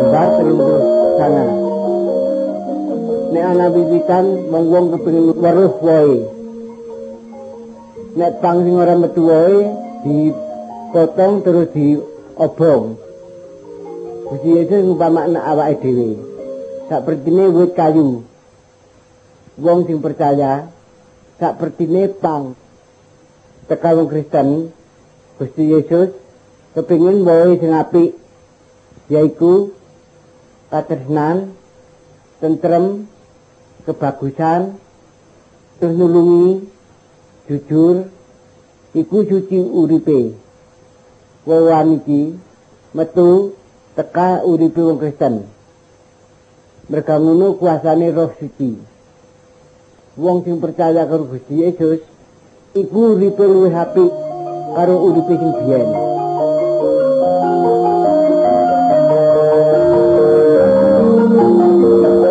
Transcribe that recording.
Gambar 39. Nek ana wiwitan wong-wong kepengin weruh wae. Nek pang sing ora metu wae dipotong terus diobong. Gusti Yesus ngumpamakna awake dhewe. Sapertine wit kayu. Wong sing percaya sapertine pang teka wong Kristen Gusti Yesus kepengin wae sing apik yaiku katresnan, tentrem, kebagusan, terus nulungi, jujur, iku suci uripe. Wawan iki metu teka uripe wong Kristen. Merga ngono kuasane Roh Suci. Wong sing percaya karo Gusti Yesus iku uripe luwih apik karo uripe sing biyen.